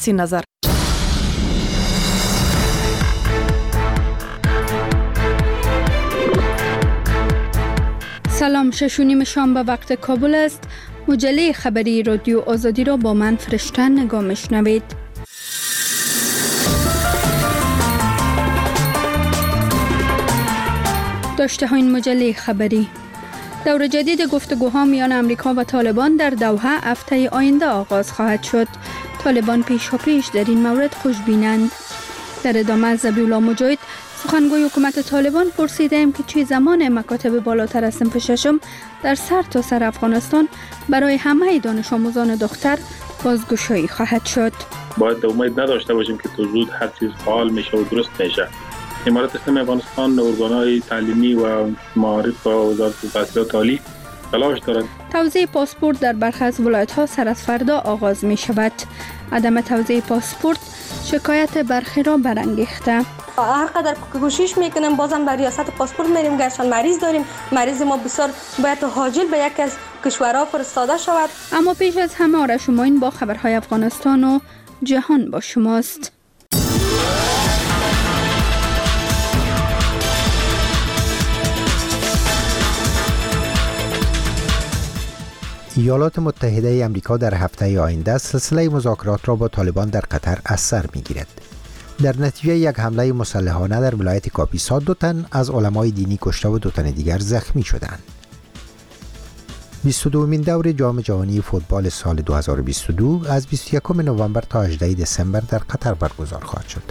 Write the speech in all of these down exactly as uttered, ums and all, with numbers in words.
سی نظر. سلام، شش و نیم شام به وقت کابل است. مجله خبری رادیو آزادی را با من فرشته نگاه میشنوید. داشته ها این مجله خبری: دور جدید گفتگوها میان امریکا و طالبان در دوحه هفته آینده آغاز خواهد شد. طالبان پیش و پیش در این مورد خوشبینند. در ادامه ذبیح الله مجاهد، سخنگوی حکومت طالبان، پرسیدیم که چه زمان مکاتب بالاتر از صنف ششم در سر تا سر افغانستان برای همه دانش آموزان دختر بازگشایی خواهد شد. باید امید نداشته باشیم که تو زود هر چیز فعال میشه و درست میشه. امارات اسلامی افغانستان ارگان‌های تعلیمی و معارف و وزارت تحصیلات عالی تلاش دارد. توزیع پاسپورت در برخی از ولایت‌ها سر از فردا آغاز می شود. عدم توزیع پاسپورت شکایت برخی را برانگیخته. هر قدر کوشش میکنیم بازم به ریاست پاسپورت میریم، گرچه مریض داریم. مریض ما بسیار باید حاجل به یک از کشورها فرستاده شود. اما پیش از همه آره شما این با خبرهای افغانستان و جهان با شماست. ایالات متحده آمریکا در هفته آینده سلسله مذاکرات را با طالبان در قطر از سر می‌گیرد. در نتیجه یک حمله مسلحانه در ولایت کاپیسا دو تن از علمای دینی کشته و دو تن دیگر زخمی شدند. بیست و دومین دور جام جهانی فوتبال سال دو هزار و بیست و دو از بیست و یکم نوامبر تا هجدهم دسامبر در قطر برگزار خواهد شد.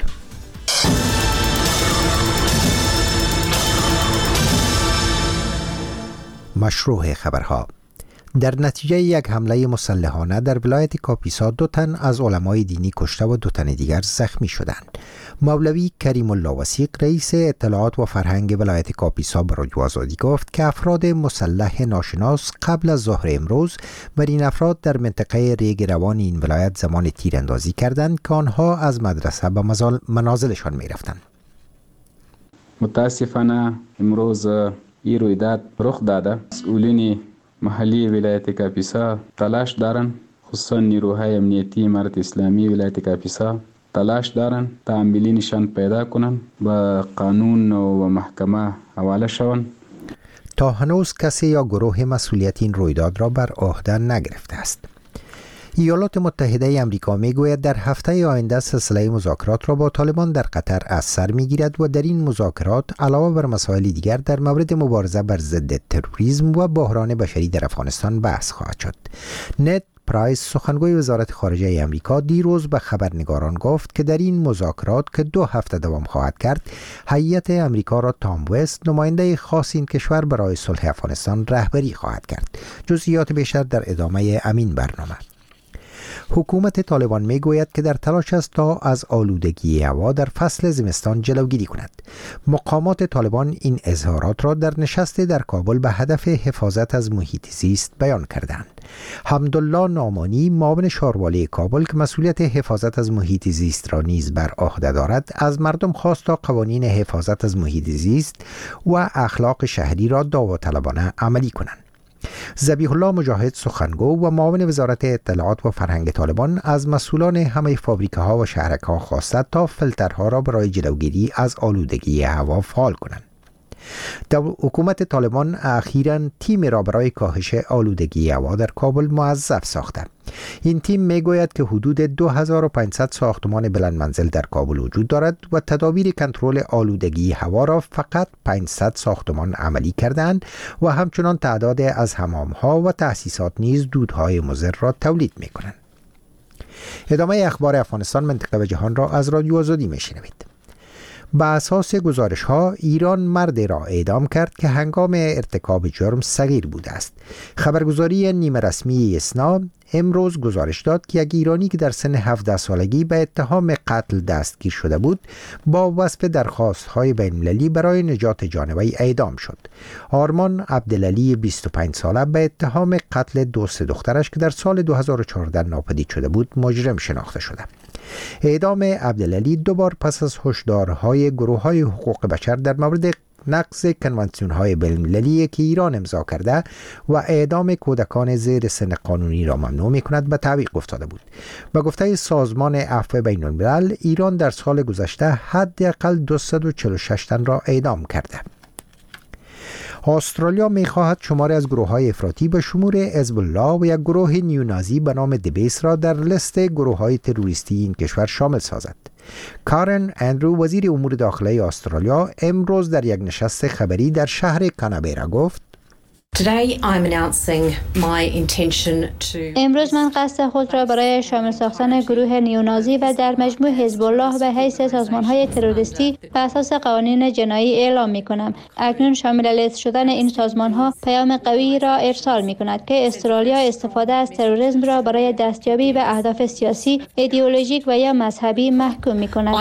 مشروع خبرها: در نتیجه یک حمله مسلحانه در ولایت کاپیسا دو تن از علمای دینی کشته و دو تن دیگر زخمی شدند. مولوی کریم الله وثیق، رئیس اطلاعات و فرهنگ ولایت کاپیسا، به رادیو آزادی گفت که افراد مسلح ناشناس قبل از ظهر امروز بر این افراد در منطقه ریگ روان این ولایت زمان تیراندازی کردند که آنها از مدرسه به منازلشان می رفتند. متاسفانه امروز این رویداد رخ داده. مسئولین محلی ولایت کاپیسا تلاش دارن، خصوصا نیروهای امنیتی امارت اسلامی ولایت کاپیسا تلاش دارن تا عاملینشان پیدا کنن، با قانون و محکمه حواله شون. تا هنوز کسی یا گروه مسئولیت این رویداد را بر عهده نگرفته است. ایالات متحده آمریکا میگوید در هفته آینده سلسله مذاکرات را با طالبان در قطر از سر میگیرد و در این مذاکرات علاوه بر مسائل دیگر در مورد مبارزه بر ضد تروریسم و بحران بشری در افغانستان بحث خواهد شد. نت پرایس، سخنگوی وزارت خارجه آمریکا، دیروز به خبرنگاران گفت که در این مذاکرات که دو هفته دوام خواهد کرد، هیئت آمریکا را تام وست، نماینده خاص این کشور برای صلح افغانستان، رهبری خواهد کرد. جزئیات بیشتر در ادامه امین برنامه. حکومت طالبان میگوید که در تلاش است تا از آلودگی هوا در فصل زمستان جلوگیری کند. مقامات طالبان این اظهارات را در نشست در کابل به هدف حفاظت از محیط زیست بیان کردند. حمدالله نامانی، معاون شاروالی کابل که مسئولیت حفاظت از محیط زیست را نیز بر عهده دارد، از مردم خواست تا قوانین حفاظت از محیط زیست و اخلاق شهری را داوطلبانه عملی کنند. ذبیح الله مجاهد، سخنگو و معاون وزارت اطلاعات و فرهنگ طالبان، از مسئولان همه فابریکه ها و شهرک ها خواست تا فیلترها را برای جلوگیری از آلودگی هوا فعال کنند. حکومت طالبان اخیراً تیم را برای کاهش آلودگی هوا در کابل موظف ساخته. این تیم میگوید که حدود دو هزار و پانصد ساختمان بلند منزل در کابل وجود دارد و تدابیر کنترل آلودگی هوا را فقط پانصد ساختمان عملی کردند و همچنان تعداد از حمام‌ها و تأسیسات نیز دودهای مضر را تولید می‌کنند. ادامه اخبار افغانستان، منطقه و جهان را از رادیو آزادی می‌شنوید. به اساس گزارش ها، ایران مردی را اعدام کرد که هنگام ارتکاب جرم صغیر بوده است. خبرگزاری نیمه رسمی اسنا امروز گزارش داد که یک ایرانی که در سن هفده سالگی به اتهام قتل دستگیر شده بود، با وصف درخواست های بین المللی برای نجات جانوی اعدام شد. آرمان عبدالعلی، بیست و پنج ساله، به اتهام قتل دوست دخترش که در سال دو هزار و چهارده ناپدید شده بود مجرم شناخته شده. اعدام عبدالعلی دو بار پس از هشدارهای گروه‌های حقوق بشر در مورد نقض کنوانسیون‌های بین‌المللی که ایران امضا کرده و اعدام کودکان زیر سن قانونی را ممنوع می‌کند به تعویق افتاده بود. به گفته سازمان عفو بین‌الملل، ایران در سال گذشته حداقل دویست و چهل و شش تن را اعدام کرده. استرالیا می‌خواهد شماری از گروه‌های افراطی به شمول حزب الله و یک گروه نیونازی به نام دبیس را در لیست گروه‌های تروریستی این کشور شامل سازد. کارن اندرو، وزیر امور داخلی استرالیا، امروز در یک نشست خبری در شهر کانبرا گفت: امروز من قصد خود را برای شامل ساختن گروه نیونازی و در مجموع حزب الله به حیث سازمان‌های تروریستی بر اساس قوانین جنایی اعلام می‌کنم. اکنون شامل لیست شدن این سازمان‌ها پیام قوی را ارسال می‌کند که استرالیا استفاده از تروریسم را برای دستیابی به اهداف سیاسی، ایدئولوژیک و یا مذهبی محکوم می‌کند.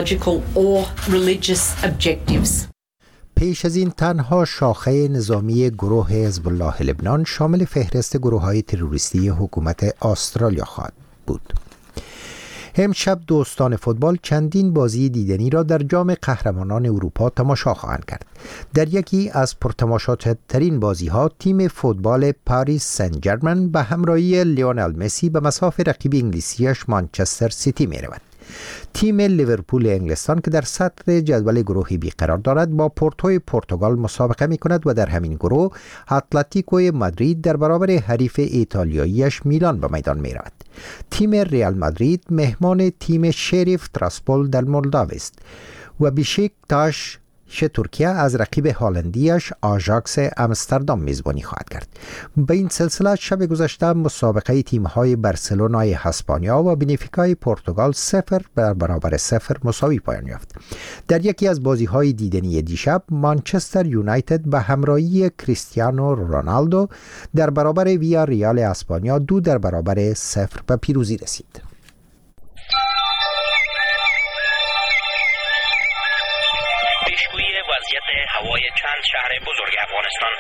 پیش از این تنها شاخه نظامی گروه حزب الله لبنان شامل فهرست گروه‌های تروریستی حکومت استرالیا خواهد بود. امشب دوستان فوتبال چندین بازی دیدنی را در جام قهرمانان اروپا تماشا خواهند کرد. در یکی از پرتماشاترین بازی‌ها تیم فوتبال پاریس سن ژرمن به همراهی لیونل مسی به مصاف رقیب انگلیسیش مانچستر سیتی می‌رود. تیم لیورپول انگلستان که در صدر جدول گروهی بی قرار دارد با پورتوی پرتغال مسابقه می کند و در همین گروه اتلتیکوی مادرید در برابر حریف ایتالیاییش میلان به میدان می رود. تیم ریال مادرید مهمان تیم شریف تراسپول در مولداو است و بیشکتاش ترکیه از رقیب هالندیش آژاکس آمستردام میزبانی خواهد کرد. به این سلسله شب گذشته مسابقه تیم‌های برسلونای اسپانیا و بنفیکای پرتغال صفر بر برابر صفر مساوی پایان یافت. در یکی از بازی‌های دیدنی دیشب مانچستر یونایتد به همراهی کریستیانو رونالدو در برابر ویا ریال اسپانیا دو در برابر صفر به پیروزی رسید. هوای چند شهر بزرگ افغانستان.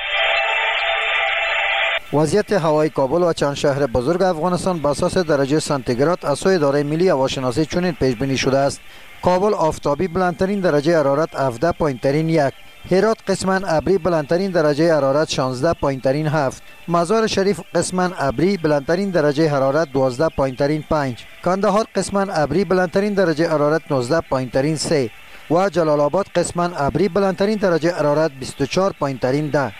وضعیت هوای کابل و چند شهر بزرگ افغانستان بر اساس درجه سانتیگراد از سوی اداره ملی هواشناسی چنین پیش بینی شده است: کابل آفتابی بلندترین درجه حرارت هفده، پایینترین یک. هرات قسما ابری بلندترین درجه حرارت شانزده، پایینترین هفت. مزار شریف قسما ابری بلندترین درجه حرارت دوازده، پایینترین پنج. کندهار قسما ابری بلندترین درجه حرارت نوزده، پایینترین سه. و جلال آباد قسما ابری بلندترین درجه حرارت بیست و چهار، پایینترین ده.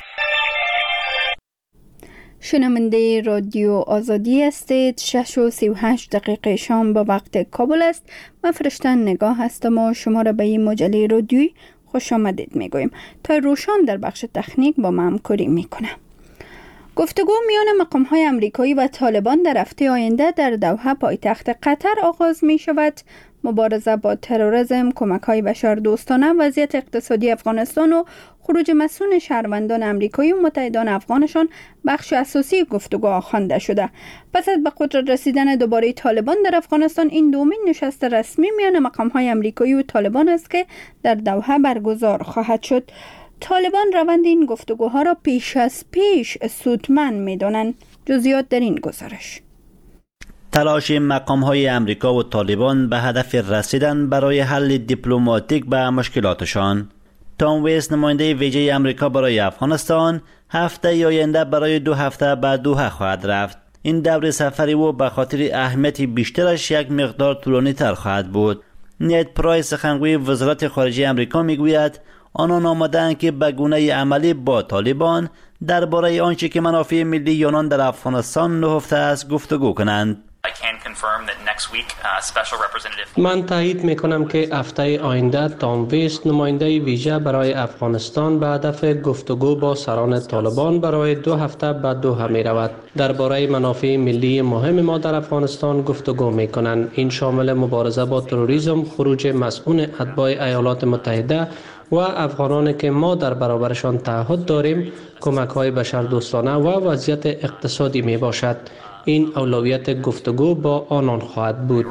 شنونده رادیو آزادی هستید. شش و سی و هشت دقیقه شام به وقت کابل است. من فرشتن نگاه هستم و شما را به این مجله رادیویی خوش آمدید میگویم. تا روشان در بخش تکنیک با ما همکاری میکنه. گفتگو میان مقام‌های امریکایی و طالبان در هفته آینده در دوحه پایتخت قطر آغاز می شود. مبارزه با تروریسم، کمک‌های بشردوستانه، وضعیت اقتصادی افغانستان و خروج مسئول شهروندان امریکایی و متحدان افغانشان بخش اساسی گفتگو خوانده شده. پس از به قدرت رسیدن دوباره طالبان در افغانستان، این دومین نشست رسمی میان مقام‌های امریکایی و طالبان است که در دوحه برگزار خواهد شد. طالبان روند این گفتگوها را پیش از پیش سودمند می‌دانند. جزئیات در این گزارش. تلاش مقام‌های امریکا و طالبان به هدف رسیدن برای حل دیپلماتیک به مشکلاتشان. تام ویس، نماینده ویژه امریکا برای افغانستان، هفته آینده برای دو هفته به دوحه خواهد رفت. این دور سفری او به خاطر اهمیت بیشترش یک مقدار طولانی تر خواهد بود. نید پرایس، سخنگوی وزارت خارجه امریکا، میگوید آنان آمدند که به گونه عملی با طالبان درباره آنچه که منافع ملی آنان در افغانستان نهفته است گفتگو کنند. من تایید میکنم که هفته آینده تام ویس، نماینده ویژه برای افغانستان، به هدف گفتگو با سران طالبان برای دو هفته به دوحه می رود. درباره منافع ملی مهم ما در افغانستان گفتگو می کنند. این شامل مبارزه با تروریسم، خروج مسئول اتباع ایالات متحده و افغانانی که ما در برابرشان تعهد داریم، کمک های بشردوستانه و وضعیت اقتصادی می باشد. این اولویت گفتگو با آنان خواهد بود.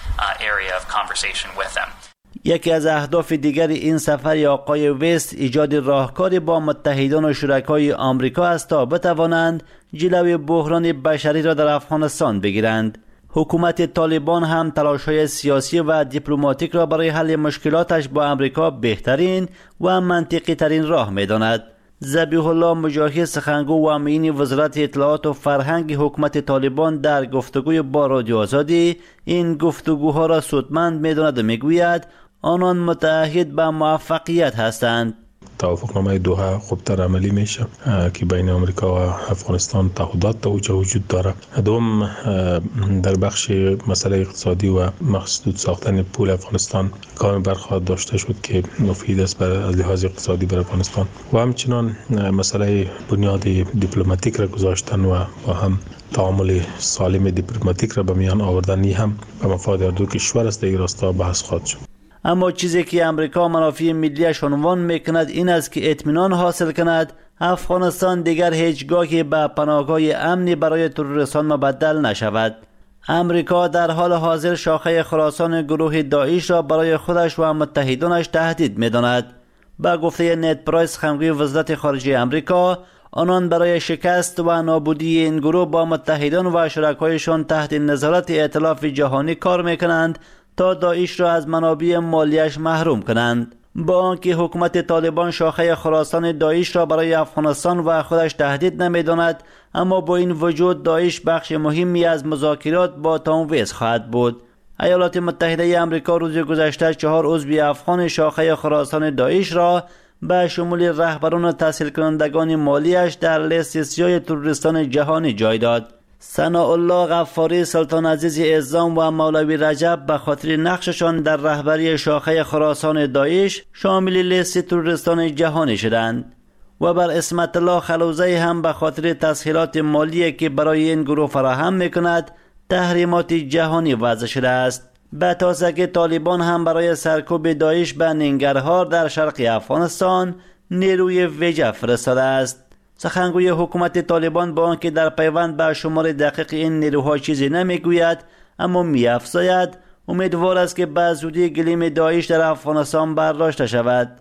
یکی از اهداف دیگر این سفر آقای ویس ایجاد راهکاری با متحدان و شرکای آمریکا است تا بتوانند جلوی بحران بشری را در افغانستان بگیرند. حکومت طالبان هم تلاش‌های سیاسی و دیپلماتیک را برای حل مشکلاتش با امریکا بهترین و منطقی ترین راه می‌داند. ذبیح الله مجاهد، سخنگو و امین وزارت اطلاعات و فرهنگ حکومت طالبان، در گفتگوی با رادیو آزادی این گفتگوها را سودمند می‌داند و می‌گوید آنان متعهد به موفقیت هستند. توافقنامه دوحه خوبتر عملی میشه که بین آمریکا و افغانستان تعهدات توجه وجود داره. دوم در بخش مسئله اقتصادی و مقصود ساختن پول افغانستان کار برخواهد داشته شد که مفید است برای از لحاظ اقتصادی برای افغانستان و همچنان مسئله بنیاد دیپلماتیک را گذاشتن و با هم تعامل سالم دیپلماتیک را به میان آوردن هم به مفاد هر دو کشور است. در راستا بحث خواهد شد. اما چیزی که امریکا منافع ملیش عنوان میکند این است که اطمینان حاصل کند افغانستان دیگر هیچگاهی به پناهگاه امنی برای تروریستان مبدل نشود. امریکا در حال حاضر شاخه خراسان گروه داعش را برای خودش و متحدانش تهدید میداند. با گفته نت پرایس، سخنگوی وزارت خارجه امریکا، آنان برای شکست و نابودی این گروه با متحدان و شرکایشان تحت نظارت ائتلاف جهانی کار میکنند تا داعش را از منابع مالیش محروم کنند. با آنکه حکومت طالبان شاخه خراسان داعش را برای افغانستان و خودش تهدید نمی‌داند، اما با این وجود داعش بخش مهمی از مذاکرات با تام ویز خواهد بود. ایالات متحده آمریکا روز گذشته چهار عضو افغان شاخه خراسان داعش را به شمول رهبران و تسهیل کنندگان مالیش در لیست سیاه تروریستان جهانی جای داد. ثناءالله غفاری، سلطان عزیز اعظام و مولوی رجب به خاطر نقششان در رهبری شاخه خراسان داعش شامل لیست تروریستان جهانی شدند و بر اسمت الله خلوزی هم به خاطر تسهیلات مالی که برای این گروه فراهم میکند تحریمات جهانی وضع شده است. به تازه که طالبان هم برای سرکوب داعش به ننگرهار در شرق افغانستان نیروی ویژه فرستاده است. سخنگوی حکومت طالبان با آنکه در پیوند به شمار دقیق این نیروها چیزی نمیگوید، اما می‌افزاید امیدوار است که به زودی گلیم داعش در افغانستان برداشته شود.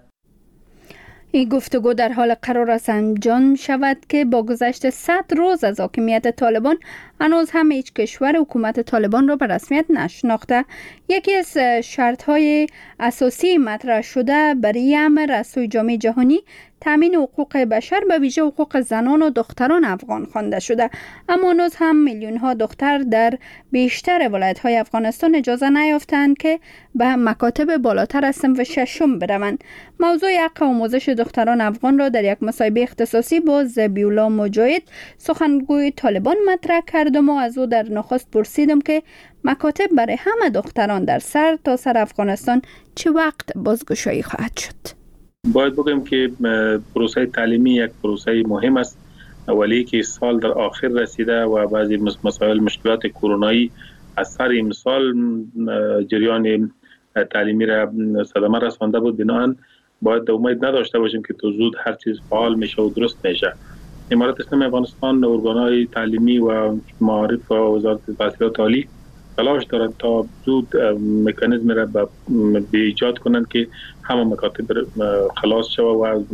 این گفتگو در حال قرار است انجام شود که با گذشت صد روز از حاکمیت طالبان هنوز هم هیچ کشور حکومت طالبان را به رسمیت نشناخته. یکی از شرط‌های اساسی مطرح شده برای امر از سوی جامعه جهانی تامین حقوق بشر، به ویژه حقوق زنان و دختران افغان خوانده شده، اما هنوز هم میلیون ها دختر در بیشتر ولایت های افغانستان اجازه نیافتند که به مکاتب بالاتر از صنف ششم بروند. موضوع حق آموزش دختران افغان را در یک مصاحبه اختصاصی با ذبیح الله مجاهد، سخنگوی طالبان، مطرح کردم و از او در نخست پرسیدم که مکاتب برای همه دختران در سر تا سر افغانستان چه وقت بازگشایی خواهد شد؟ باید بگم که پروسه تعلیمی یک پروسه مهم است، ولی که سال در آخر رسیده و بعضی مسائل مشکلات کرونایی از سر امسال جریان تعلیمی را صدمه رسانده بود. بنابراین باید امید نداشته باشیم که تو زود هر چیز فعال میشه و درست میشه. امارت اسلامی افغانستان ارگان‌های تعلیمی و معارف و وزارت تحصیلات عالی تلاش دارد تا زود مکانیزم را به ایجاد کنند که همه مکاتب خلاص شود و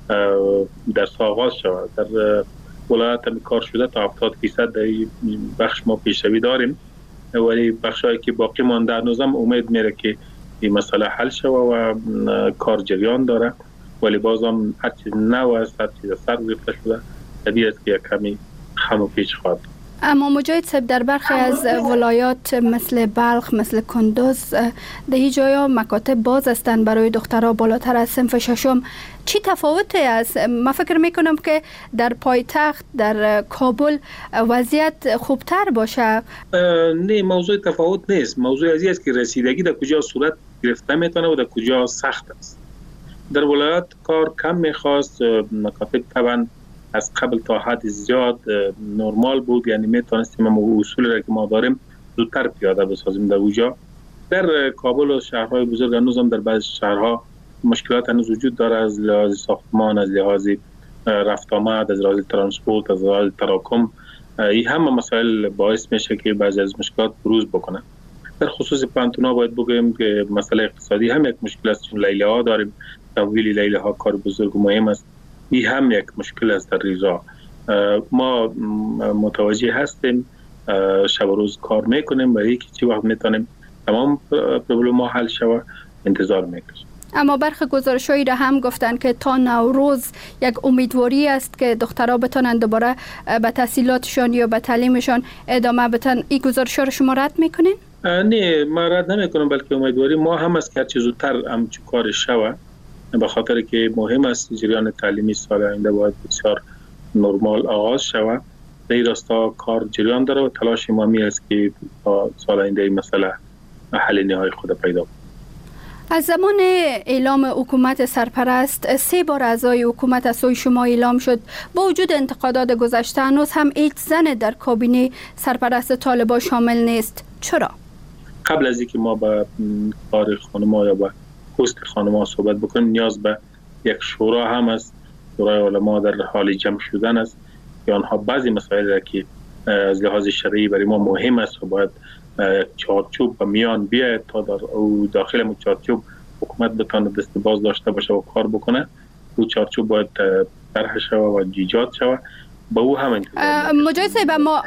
در آغاز شود. در ولایت هم کار شده تا هفتاد فیصد در بخش ما پیشروی داریم، ولی بخشایی که باقی مانده هنوزم امید میره که این مسئله حل شود و کار جریان داره، ولی بازم هر چیز نو است، هر چیز سر گرفته شده، طبیعی است که یک کمی خم و پیچ خواهد. اما مجاهد صاحب، در برخی از ولایات مثل بلخ، مثل کندوز، در این جایا مکاتب باز هستند برای دخترها بالاتر از صنف ششم. چی تفاوتی است؟ من فکر میکنم که در پایتخت در کابل وضعیت خوبتر باشه. نه، موضوع تفاوت نیست. موضوع ازی است که رسیدگی در کجا صورت گرفته میتونه و در کجا سخت است. در ولایات کار کم میخواست، مکاتب طبعا از قبل تا حد زیاد نرمال بود، یعنی میتونستیم ما اصول را که ما داریم زودتر پیاده بسازیم در اونجا. در کابل و شهرهای بزرگ هنوز هم در بعض شهرها مشکلات هنوز وجود داره، از لحاظ ساختمان، از لحاظ رفت آمد، از لحاظ ترانسپورت، از لحاظ تراکم. این همه مسائل باعث میشه که بعضی از مشکلات بروز بکنه. در خصوص پانتونا باید بگیم که مسئله اقتصادی هم یک مشکل است، چون لیله ها داریم، تحویل لیله ها کار بزرگ و مهم است. این هم یک مشکل است در ریزا. ما متوجه هستیم شب و روز کار میکنیم برای اینکه چی وقت میتونیم تمام پرابلم ها حل شود انتظار میکشیم. اما برخی گزارش‌هایی را هم گفتن که تا نوروز یک امیدواری است که دخترها بتونن دوباره به تحصیلاتشان یا به تعلیمشان ادامه بدن. این گزارش‌ها را شما رد میکنین؟ نه، ما رد نمیکنم، بلکه امیدواری ما هم است که هر چه زودتر همچون کار شود، به خاطر که مهم است جریان تعلیمی سال آینده باید بسیار نرمال آغاز شود. در این راستا کار جریان داره و تلاش ما می است که تا سال آینده این مسئله حل نهایی خود پیدا کنه. از زمان اعلام حکومت سرپرست سه بار اعضای حکومت از سوی شما اعلام شد. با وجود انتقادات گذشته هنوز هم هیچ زن در کابینه سرپرست طالبان شامل نیست. چرا؟ قبل از اینکه ما با کار خانم‌ها یا با پست خانم‌ها صحبت بکنیم نیاز به یک شورا هم است. شورای علما در حال جمع شدن است که آنها بعضی مسائل را که از لحاظ شرعی برای ما مهم است و باید چارچوب و میان بیاید تا در داخل مو چارچوب حکومت بتونه دست باز داشته باشه و کار بکنه. او چارچوب باید طرح شود و ایجاد شود. با او هم مجاهد صاحب، اما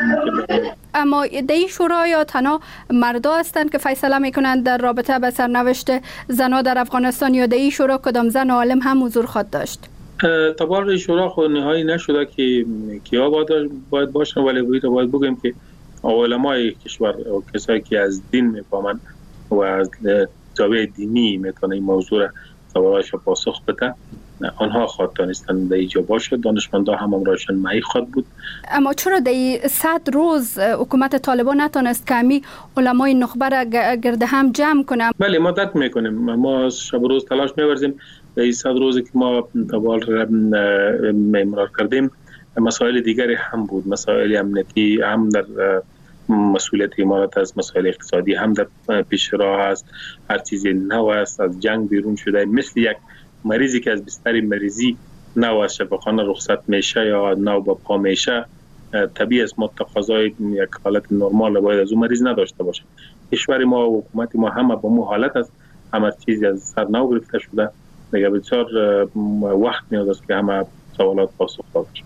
اما در این شورا یا تنها مردا هستند که فیصله میکنند در رابطه به سرنوشت زنها در افغانستان، یا در این شورا کدام زن عالم هم حضور خواهد داشت؟ طبعا شورا خود نهایی نشده که کیا باید باشن، ولی باید بگیم که علمای کشور و کسایی که از دین میفهمند و از زاویه دینی میتونه این موضوع سوالایش پاسخ بده، آنها خواهد دانستن در اینجا باشه. دانشمندا هم امرایشان معی خواهد بود. اما چرا در صد روز حکومت طالبان نتونست کمی علمای نخبه را گرد هم جمع کنه؟ بله، ما درک میکنیم. ما شب و روز تلاش میورزیم. در این صد روزی که ما دوال میمرار کردیم مسائل دیگری هم بود، مسائل امنیتی هم در مسئولیت امارات است، مسائل اقتصادی هم در پیش راه است، هر چیزی نو است، از جنگ بیرون شده، مثل یک مریضی که از بستر مریضی نو از شفاخانه رخصت میشه یا نو با پا میشه، طبیعی است ما تقاضای یک حالت نرمال باید از اون مریض نداشته باشه. کشور ما و حکومت ما هم با مو حالت است، همه چیزی از سر نو گرفته شده، دیگه بسیار وقت نیاز است که همه سوالات پاسخ داده بشه.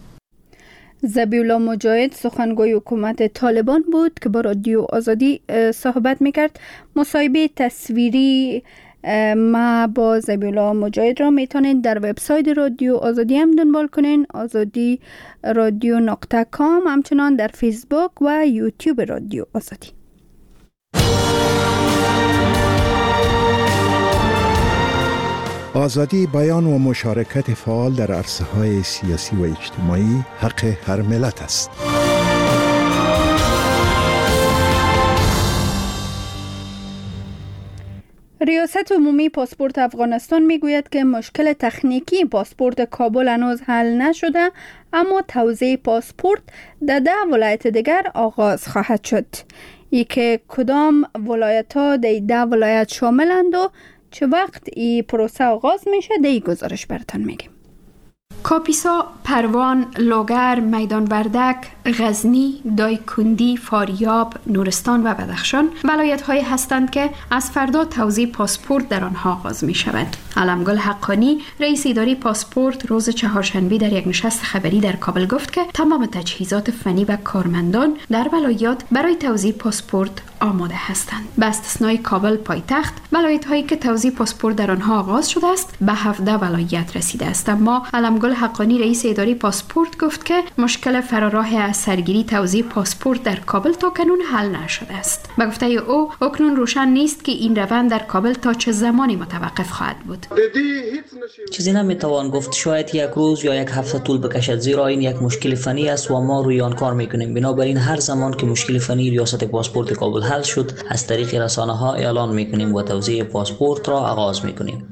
ذبیح الله مجاهد سخنگوی حکومت طالبان بود که با رادیو آزادی صحبت میکرد. مصاحبه تصویری ما با ذبیح الله مجاهد را میتونید در وبسایت رادیو آزادی هم دنبال کنین، آزادی رادیو نقطه کام، همچنان در فیسبوک و یوتیوب رادیو آزادی. آزادی بیان و مشارکت فعال در عرصه‌های سیاسی و اجتماعی حق هر ملت است. ریاست عمومی پاسپورت افغانستان میگوید که مشکل تکنیکی پاسپورت کابل هنوز حل نشده، اما توزیع پاسپورت در ده ولایت دیگر آغاز خواهد شد. ای که کدام ولایت‌ها در ده ولایت شاملند و چه وقت این پروسه آغاز میشه در این گزارش براتون میگیم. کاپیسا، پروان، لوگر، میدان وردک، غزنی، دایکندی، فاریاب، نورستان و بدخشان ولایت‌هایی هستند که از فردا توزیع پاسپورت در آنها آغاز می شود. علمگل حقانی، رئیس اداره پاسپورت، روز چهارشنبه در یک نشست خبری در کابل گفت که تمام تجهیزات فنی و کارمندان در ولایات برای توزیع پاسپورت آماده هستند. به استثنای کابل پایتخت، ولایت‌هایی که توزیع پاسپورت در آنها آغاز شده است به هفده ولایت رسیده است. اما علمگل حقانی، رئیس اداره پاسپورت، گفت که مشکل فراراه از سرگیری توزیع پاسپورت در کابل تا کنون حل نشده است. به گفته او اکنون روشن نیست که این روند در کابل تا چه زمانی متوقف خواهد بود. چیزی نمیتوان گفت، شاید یک روز یا یک هفته طول بکشد، زیرا این یک مشکل فنی است و ما روی آن کار میکنیم. بنابراین هر زمان که مشکل فنی ریاست پاسپورت کابل حل شد از طریق رسانه ها اعلان میکنیم و توزیع پاسپورت را آغاز میکنیم.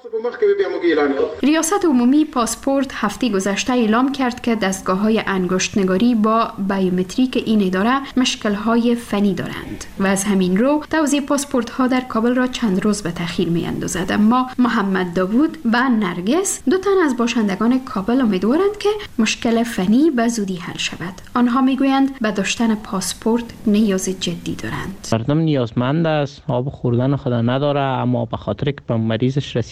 ریاست عمومی پاسپورت هفته گذشته اعلام کرد که دستگاه‌های انگشت‌نگاری با بیومتریک این اداره مشکل‌های فنی دارند و از همین رو توزیع پاسپورت‌ها در کابل را چند روز به تأخیر می‌اندازد. اما محمد داوود و نرگس، دو تن از باشندگان کابل، امیدوارند که مشکل فنی به زودی حل شود. آنها می‌گویند به داشتن پاسپورت نیاز جدی دارند. مردم نیازمند است، آب خوردن خود نداره، اما به خاطر که به مریضش رسیدگی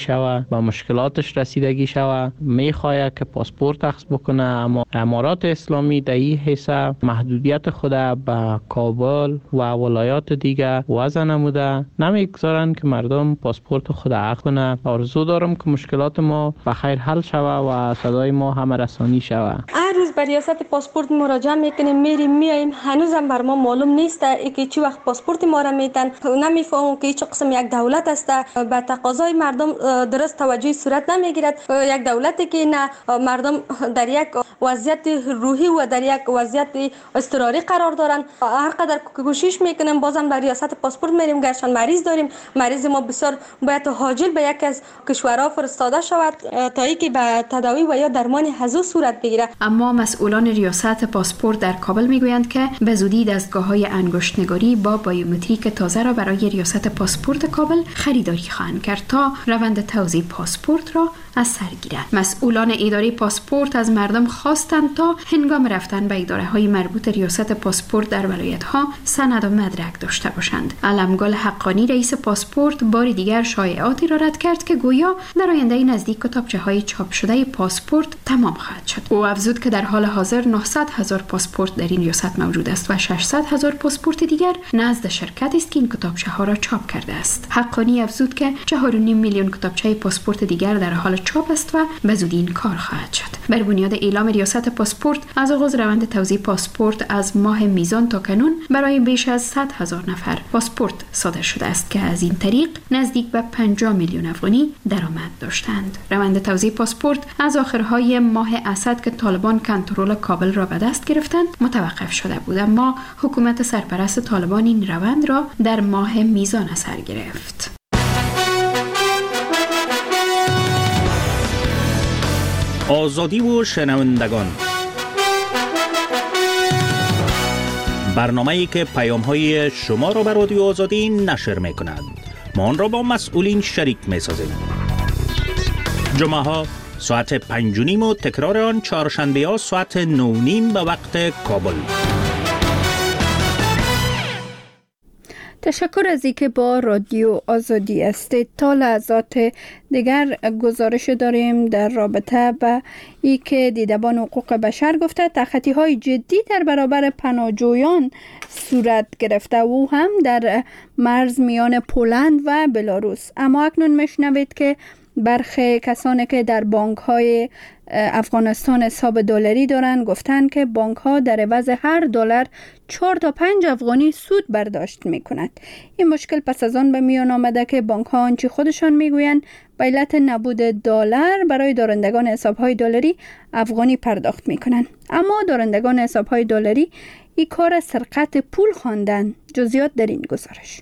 شوه، با مشکلاتش رسیدگی شوه، میخواد که پاسپورت اخذ بکنه، اما امارات اسلامی در این حصه محدودیت خود به کابل و ولایات دیگه وضع نموده، نمیگذارن که مردم پاسپورت خود اخذ کنه. آرزو دارم که مشکلات ما به خیر حل شوه و صدای ما همه رسانی شوه. هر روز به ریاست پاسپورت مراجعه میکنیم، میریم میایم، هنوزم بر ما معلوم نیست که چی وقت پاسپورت ما را میتن. نمیفهمم که چه قسم یک دولت است به تقاضای مردم درست توجه صورت نمیگیرد. یک دولتی که نه مردم در یک وضعیت روحی و در یک وضعیت اضطراری قرار دارن. هر قدر کوشش میکنیم بازم در ریاست پاسپورت میریم، گرچه مریض داریم، مریض ما بسیار باید عاجل به یک از کشورها فرستاده شود تا اینکه به تداوی و یا درمان حضور صورت بگیره. اما مسئولان ریاست پاسپورت در کابل میگویند که به زودی دستگاه‌های انگشت‌نگاری با بایومتریک تازه را برای ریاست پاسپورت کابل خریداری خواهند کرد تا روند توزیع پاسپورت را از سر گیرد. مسئولان اداره پاسپورت از مردم خواستند تا هنگام رفتن به اداره‌های مربوط ریاست پاسپورت در ولایت‌ها سند و مدرک داشته باشند. علمگل حقانی رئیس پاسپورت بار دیگر شایعاتی را رد کرد که گویا در آینده نزدیک کتابچه‌های چاپ شده پاسپورت تمام خواهد شد. او افزود که در حال حاضر نهصد هزار پاسپورت در این ریاست موجود است و ششصد هزار پاسپورت دیگر نزد شرکت است که این کتابچه‌ها را چاپ کرده است. حقانی افزود که چهار و نیم میلیون کتابچه پاسپورت دیگر در حال چاپ است و به زودی این کار خواهد شد. بر بنیاد اعلام ریاست پاسپورت از آغاز روند توزیع پاسپورت از ماه میزان تا کنون برای بیش از صد هزار نفر پاسپورت صادر شده است که از این طریق نزدیک به پنجاه میلیون افغانی درآمد داشتند. روند توزیع پاسپورت از آخرهای ماه اسد که طالبان کنترل کابل را به دست گرفتند متوقف شده بود، اما حکومت سرپرست طالبان این روند را در ماه میزان اثر گرفت. آزادی و شنوندگان، برنامه‌ای که پیام‌های شما را به رادیو آزادی نشر می‌کند. ما آن را با مسئولین شریک می‌سازیم. جمعه‌ها ساعت پنج و نیم و تکرار آن چهارشنبه‌ها ساعت نه و نیم به وقت کابل. تشکر از اینکه با رادیو آزادی هستید. تا لحظات دیگر گزارش داریم در رابطه با اینکه دیدبان حقوق بشر گفته تخطی‌های جدی در برابر پناهجویان صورت گرفته و هم در مرز میان پولند و بلاروس. اما اکنون میشنوید که برخی کسانی که در بانک‌های افغانستان حساب دلاری دارند گفتند که بانک‌ها در عوض هر دلار چهار تا پنج افغانی سود برداشت می‌کند. این مشکل پس از آن به میان آمده که بانک‌ها آنچه خودشان میگویند به علت نبود دلار برای دارندگان حساب‌های دلاری افغانی پرداخت می‌کنند، اما دارندگان حساب‌های دلاری این کار سرقت پول خواندند. جزئیات در این گزارش.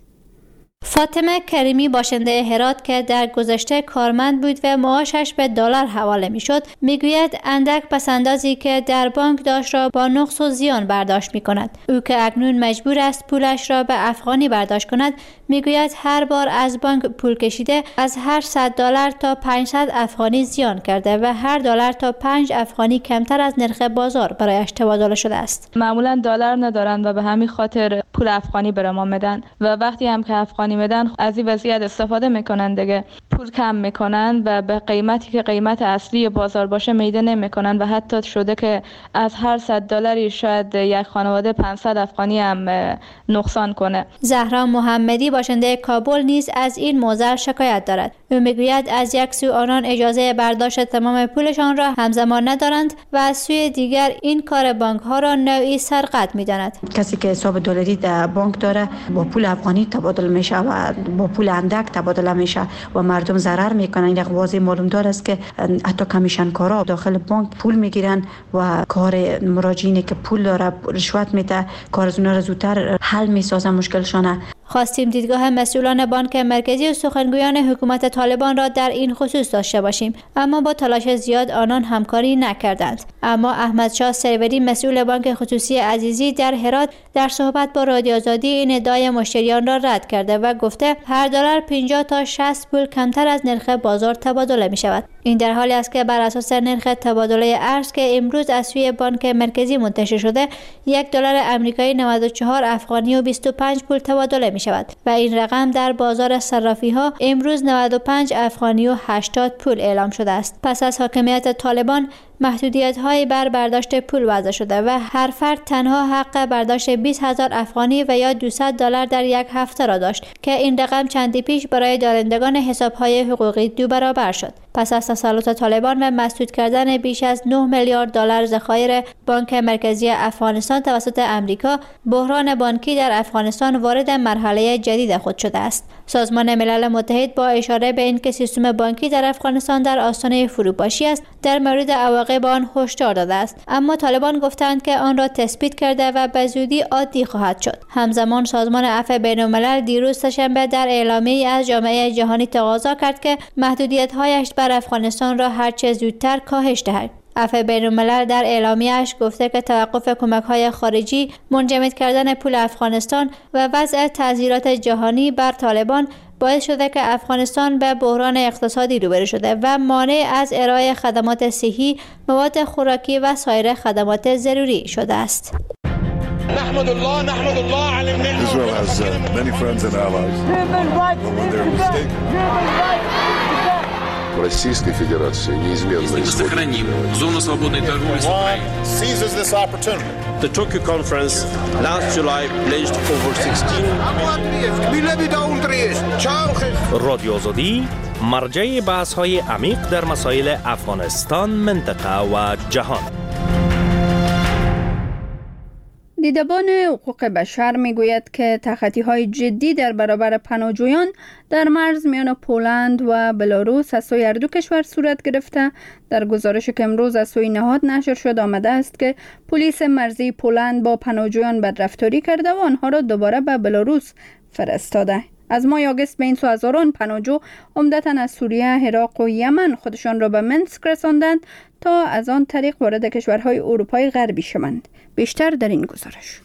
فاطمه کریمی باشنده هرات که در گذشته کارمند بود و معاشش به دلار حواله می شد میگوید اندک پسندازی که در بانک داشت را با نقص و زیان برداشت می کند. او که اکنون مجبور است پولش را به افغانی برداشت کند میگوید هر بار از بانک پول کشیده از هر صد دلار تا پانصد افغانی زیان کرده و هر دلار تا پنج افغانی کمتر از نرخ بازار برایش تبادله شده است. معمولا دلار ندارند و به همین خاطر پول افغانی به ما میدن و وقتی هم که افغانی میدن از این وضعیت استفاده میکنن دیگه، پول کم میکنن و به قیمتی که قیمت اصلی بازار باشه میده نمیکنن و حتی شده که از هر صد دلاری شاید یک خانواده پانصد افغانی هم نقصان کنه. زهرا محمدی باشنده کابل نیز از این موضوع شکایت دارد. او میگوید از یک سو آنان اجازه برداشت تمام پولشان را همزمان ندارند و از سوی دیگر این کار بانک ها را نوعی سرقت میداند. کسی که حساب دلاری در بانک داره با پول افغانی تبادل میشه و با پول اندک تبادله میشه و مردم ضرر میکنن. یک واضح معلوم دار است که حتی کمیشن کارا داخل بانک پول میگیرن و کار مراجعینی که پول داره رشوت میده کار از اونها زودتر حل میسازن مشکلشانه. خواستیم دیدگاه مسئولان بانک مرکزی و سخنگویان حکومت طالبان را در این خصوص داشته باشیم، اما با تلاش زیاد آنان همکاری نکردند. اما احمد شاه سروری مسئول بانک خصوصی عزیزی در هرات در صحبت با رادیو آزادی این ادعای مشتریان را رد کرده و گفته هر دلار پنجاه تا شصت پول کمتر از نرخ بازار تبادله می شود. این در حالی است که بر اساس نرخ تبادله ارز که امروز از سوی بانک مرکزی منتشر شده یک دلار آمریکایی نود و چهار افغانی و بیست و پنج پول تبادله می شود و این رقم در بازار صرافی ها امروز نود و پنج افغانی و هشتاد پول اعلام شده است. پس از حاکمیت طالبان محدودیت های بر برداشت پول وضع شده و هر فرد تنها حق برداشت بیست هزار افغانی و یا دویست دلار در یک هفته را داشت که این رقم چندی پیش برای دارندگان حساب های حقوقی دو برابر شد. پس از تسلط طالبان و مسدود کردن بیش از نه میلیارد دلار ذخایر بانک مرکزی افغانستان توسط امریکا، بحران بانکی در افغانستان وارد مرحله جدید خود شده است. سازمان ملل متحد با اشاره به اینکه سیستم بانکی در افغانستان در آستانه فروپاشی است، در مورد عواقب آن هشدار داده است، اما طالبان گفتند که آن را تثبیت کرده و به زودی عادی خواهد شد. همزمان سازمان عفو بین‌الملل دیروز سه‌شنبه در اعلامیه‌ای از جامعه جهانی تقاضا کرد که محدودیت‌هایش بر افغانستان را هرچه زودتر کاهش دهد. عفو بین‌الملل در اعلامیه‌اش گفته که توقف کمک‌های خارجی، منجمد کردن پول افغانستان و وضع تعزیرات جهانی بر طالبان باعث شده که افغانستان به بحران اقتصادی روبرو شده و مانع از ارائه خدمات صحی، مواد خوراکی و سایر خدمات ضروری شده است. نحمد الله نحمد الله على النعمة. Israel has uh, many friends and allies. Российской Федерации неизменно сохраним зону свободной торговли с Украиной. Seizes this opportunity. The Tokyo conference last July pledged over sixteen رادیو آزادی مرجع بحث‌های عمیق در مسائل افغانستان، منطقه و جهان. دیدبان حقوق بشر میگوید که تخطی‌های جدی در برابر پناهجویان در مرز میان پولند و بلاروس از سوی هر دو کشور صورت گرفته. در گزارشی که امروز از سوی نهاد نشر شد آمده است که پلیس مرزی پولند با پناهجویان بدرفتاری کرده و آنها را دوباره به بلاروس فرستاده. از ماه آگوست به این سو هزاران پناهجو عمدتاً از سوریه، عراق و یمن خودشان را به منسک رساندند تا از آن طریق وارد کشورهای اروپای غربی شوند. بیشتر در این گزارش.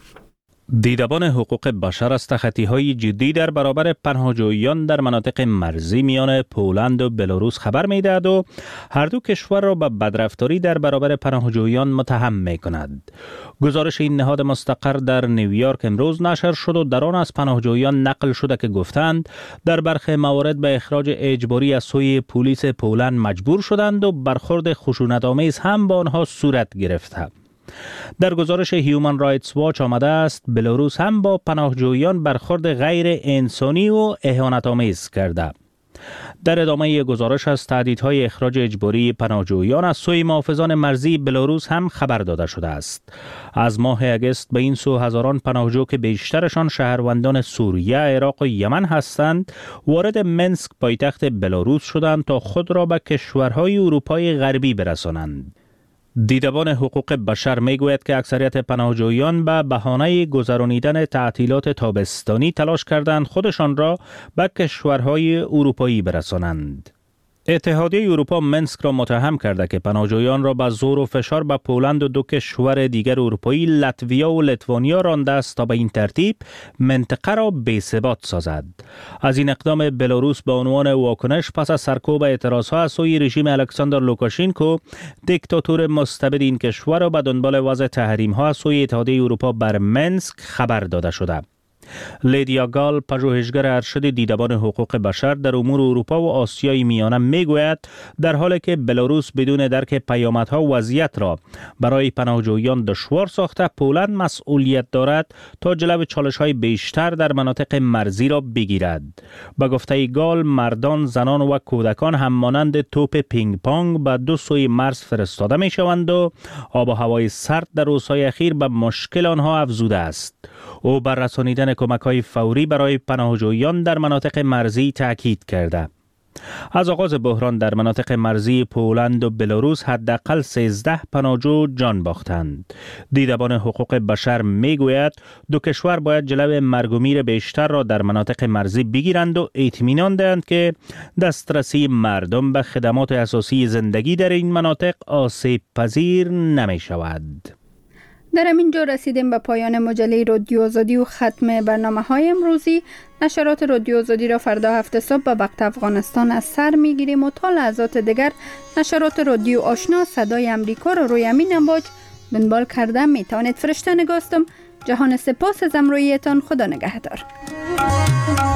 دیدبان حقوق بشر از تخطی‌های جدی در برابر پناهجویان در مناطق مرزی میان پولند و بلاروس خبر می‌دهد و هر دو کشور را به بدرفتاری در برابر پناهجویان متهم می‌کند. گزارش این نهاد مستقر در نیویورک امروز نشر شد و در آن از پناهجویان نقل شده که گفتند در برخی موارد به اخراج اجباری از سوی پلیس پولند مجبور شدند و برخورد خشونت‌آمیز هم با آنها صورت گرفته. در گزارش هیومن رایتس واچ آمده است بلاروس هم با پناهجویان برخورد غیر انسانی و اهانت‌آمیز کرده. در ادامه گزارش از تهدیدهای اخراج اجباری پناهجویان از سوی محافظان مرزی بلاروس هم خبر داده شده است. از ماه آگوست به این سو هزاران پناهجو که بیشترشان شهروندان سوریه، عراق و یمن هستند، وارد منسک پایتخت بلاروس شدند تا خود را به کشورهای اروپای غربی برسانند. دیدبان حقوق بشر میگوید که اکثریت پناهجویان به بهانه گذرانیدن تعطیلات تابستانی تلاش کردند خودشان را به کشورهای اروپایی برسانند. اتحادیه اروپا منسک را متهم کرده که پناهجویان را به زور و فشار به پولند و دو کشور دیگر اروپایی لتویا و لیتوانیا رانده است تا به این ترتیب منطقه را بی‌ثبات سازد. از این اقدام بلاروس به عنوان واکنش پس از سرکوب اعتراضها از سوی رژیم الکساندر لوکاشنکو، دیکتاتور مستبد این کشور را به دنبال وضع تحریم‌ها از سوی اتحادیه اروپا بر منسک خبر داده شده. لیدیا گال، پژوهشگر ارشد دیدبان حقوق بشر در امور اروپا و آسیای میانه میگوید در حالی که بلاروس بدون درک پیامدها وضعیت را برای پناهجویان دشوار ساخته، پولند مسئولیت دارد تا جلو چالش‌های بیشتر در مناطق مرزی را بگیرد. به گفته گال، مردان، زنان و کودکان هم مانند توپ پینگ پونگ به دو سوی مرز فرستاده می شوند و آب و هوای سرد در روزهای اخیر به مشکل آنها افزوده است. او بر رسانیدن کمک‌های فوری برای پناهجویان در مناطق مرزی تاکید کرده. از آغاز بحران در مناطق مرزی پولند و بلاروس حداقل سیزده پناهجو جان باختند. دیدبان حقوق بشر میگوید دو کشور باید جلو مرگ و میر بیشتر را در مناطق مرزی بگیرند و اطمینان دهند که دسترسی مردم به خدمات اساسی زندگی در این مناطق آسیب پذیر نمی شود. در همین جا رسیدیم به پایان مجله رادیو آزادی و ختم برنامه های امروزی. نشرات رادیو آزادی را فردا هفت صبح به وقت افغانستان از سر میگیریم و تا لحظات دیگر نشرات رادیو آشنا صدای امریکا را روی همین امواج دنبال کرده میتوانید. فرشته نگاستم. جهان سپاس از همراهیتان. خدا نگهدار. Thank you.